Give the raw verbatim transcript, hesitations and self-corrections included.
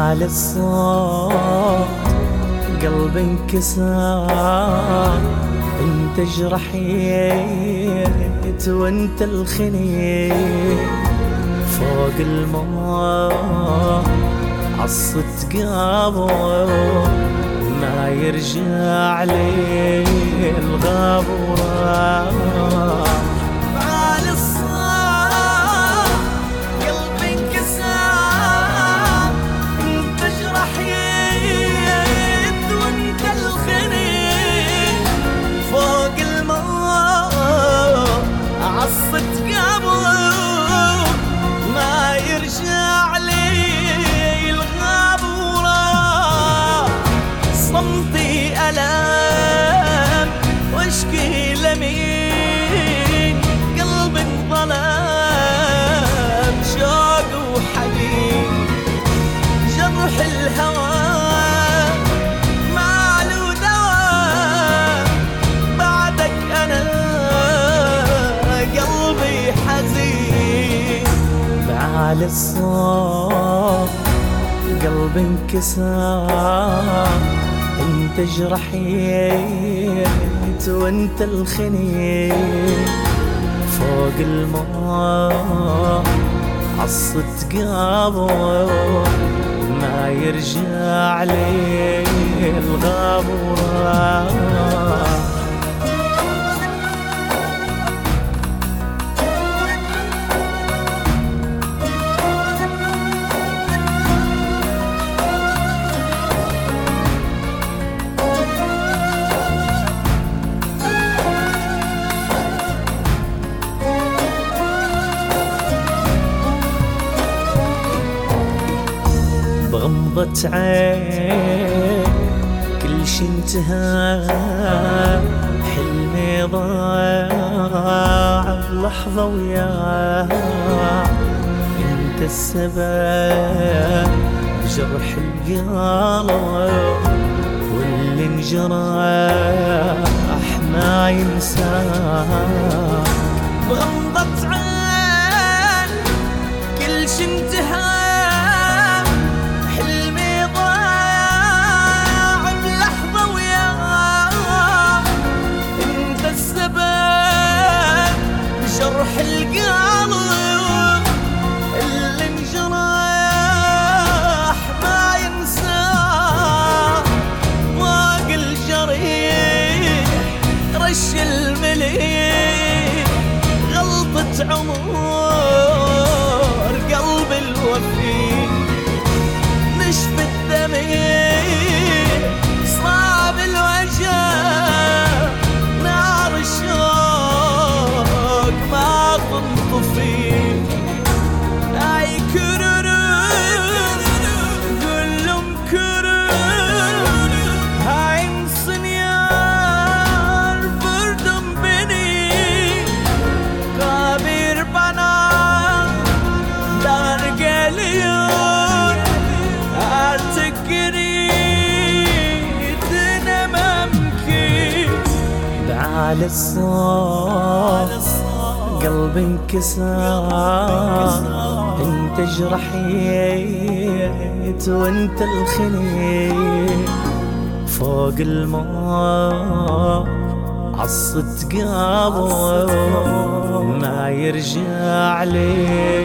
بعد الصوت قلبي انكسر، انت جرحيت وانت الخنيت فوق الموت عصت قابو ما يرجع لي الغاب وراح. بعد الصوت قلبي انكسر، انت جرحيت وانت الخنيت فوق الموت عصت قابو ما يرجع لي الغاب وراح. صمتي ألم واشكي لمين، قلبي انظلم شوق وحنين، جرح الهوى ما له دواء بعدك أنا قلبي حزين. بعد الصوت قلبي انكسر، انت جرحيت وانت الخنيت فوق الموت عصت قابو ما يرجع لي الغاب وراح. بغمضة عين كل شي انتهى، حلمي ضاع بلحظة وياه، انت السبب بجرح القلب واللي انجرح ما ينساه. بغمضة عين كل شي انتهى، جرح القلب اللي انجرح ما ينساه، واق الجريح رش المليح، غلطة عمر قلب الوفي نشف الدميع، صعب الوجع نار الشوق ما تنطفي. اي كرر كلهم كرر هاي انصنيار بردم بني كابير بنا دار قليون ارتقري دنا ممكن. بعد الصوت قلبي انكسر، انت جرحيت وانت الخنيت فوق الموت عصت قابو ما يرجع لي